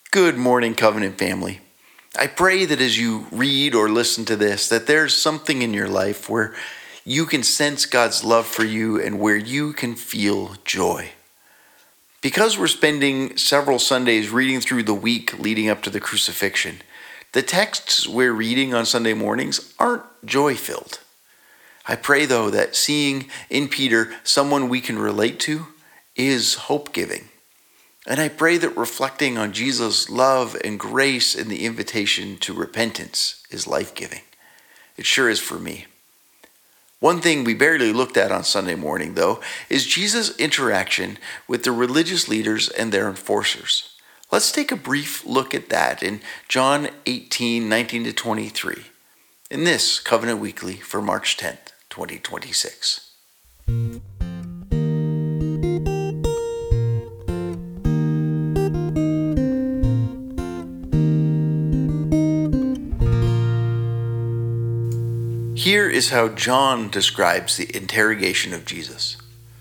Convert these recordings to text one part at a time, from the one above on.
Good morning, Covenant family. I pray that as you read or listen to this, that there's something in your life where you can sense God's love for you and where you can feel joy. Because we're spending several Sundays reading through the week leading up to the crucifixion, the texts we're reading on Sunday mornings aren't joy-filled. I pray, though, that seeing in Peter someone we can relate to is hope-giving. And I pray that reflecting on Jesus' love and grace and the invitation to repentance is life-giving. It sure is for me. One thing we barely looked at on Sunday morning, though, is Jesus' interaction with the religious leaders and their enforcers. Let's take a brief look at that in John 18:19-23, in this Covenant Weekly for March 10th, 2026. Here is how John describes the interrogation of Jesus.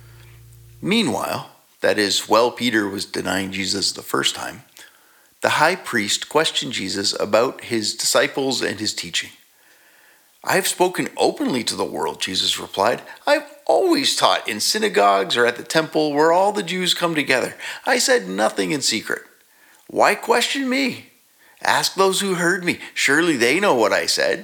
Meanwhile, that is, while Peter was denying Jesus the first time, the high priest questioned Jesus about his disciples and his teaching. "I have spoken openly to the world," Jesus replied. "I've always taught in synagogues or at the temple where all the Jews come together. I said nothing in secret. Why question me? Ask those who heard me. Surely they know what I said."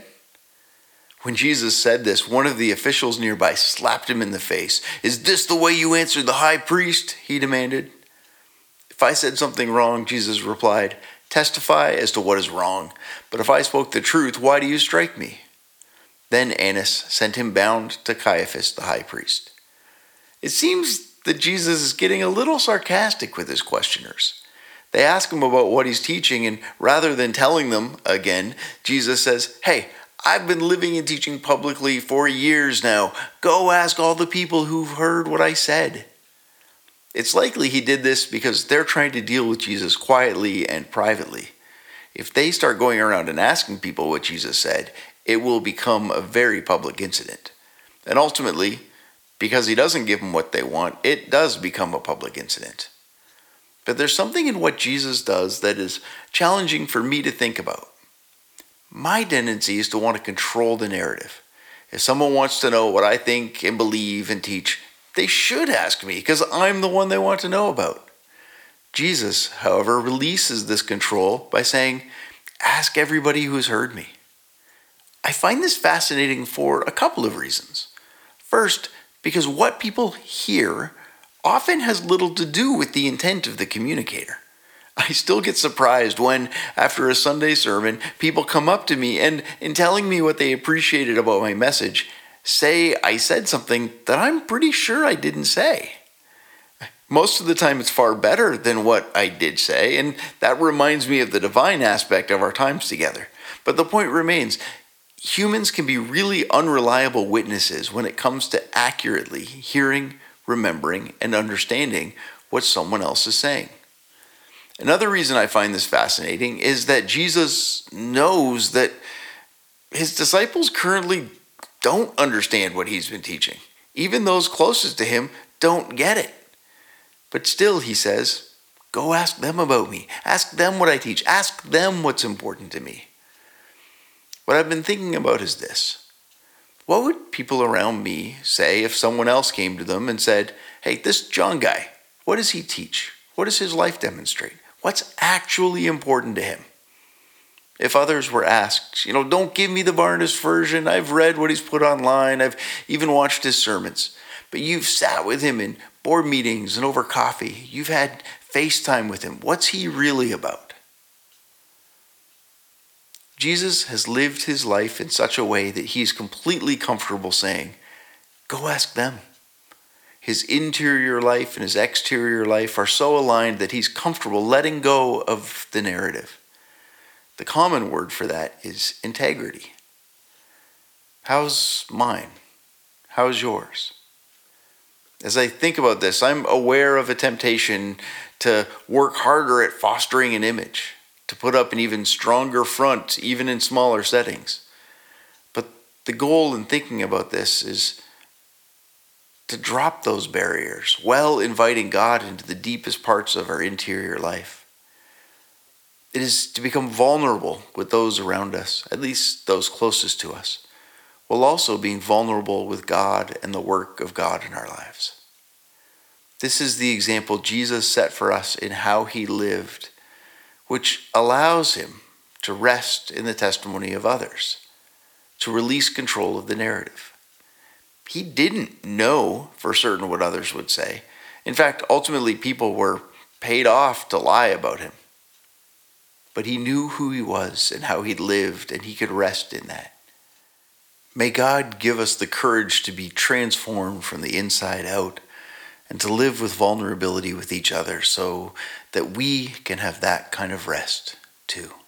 When Jesus said this, one of the officials nearby slapped him in the face. "Is this the way you answered the high priest?" he demanded. "If I said something wrong," Jesus replied, "testify as to what is wrong. But if I spoke the truth, why do you strike me?" Then Annas sent him bound to Caiaphas, the high priest. It seems that Jesus is getting a little sarcastic with his questioners. They ask him about what he's teaching, and rather than telling them again, Jesus says, "Hey, I've been living and teaching publicly for years now. Go ask all the people who've heard what I said." It's likely he did this because they're trying to deal with Jesus quietly and privately. If they start going around and asking people what Jesus said, it will become a very public incident. And ultimately, because he doesn't give them what they want, it does become a public incident. But there's something in what Jesus does that is challenging for me to think about. My tendency is to want to control the narrative. If someone wants to know what I think and believe and teach, they should ask me because I'm the one they want to know about. Jesus, however, releases this control by saying, "Ask everybody who has heard me." I find this fascinating for a couple of reasons. First, because what people hear often has little to do with the intent of the communicator. I still get surprised when, after a Sunday sermon, people come up to me and, in telling me what they appreciated about my message, say I said something that I'm pretty sure I didn't say. Most of the time it's far better than what I did say, and that reminds me of the divine aspect of our times together. But the point remains, humans can be really unreliable witnesses when it comes to accurately hearing, remembering, and understanding what someone else is saying. Another reason I find this fascinating is that Jesus knows that his disciples currently don't understand what he's been teaching. Even those closest to him don't get it. But still, he says, "Go ask them about me. Ask them what I teach. Ask them what's important to me." What I've been thinking about is this. What would people around me say if someone else came to them and said, "Hey, this John guy, what does he teach? What does his life demonstrate? What's actually important to him?" If others were asked, "Don't give me the varnished version. I've read what he's put online. I've even watched his sermons." But you've sat with him in board meetings and over coffee. You've had FaceTime with him. What's he really about? Jesus has lived his life in such a way that he's completely comfortable saying, "Go ask them." His interior life and his exterior life are so aligned that he's comfortable letting go of the narrative. The common word for that is integrity. How's mine? How's yours? As I think about this, I'm aware of a temptation to work harder at fostering an image, to put up an even stronger front, even in smaller settings. But the goal in thinking about this is to drop those barriers while inviting God into the deepest parts of our interior life. It is to become vulnerable with those around us, at least those closest to us, while also being vulnerable with God and the work of God in our lives. This is the example Jesus set for us in how he lived, which allows him to rest in the testimony of others, to release control of the narrative. He didn't know for certain what others would say. In fact, ultimately, people were paid off to lie about him. But he knew who he was and how he lived, and he could rest in that. May God give us the courage to be transformed from the inside out and to live with vulnerability with each other so that we can have that kind of rest too.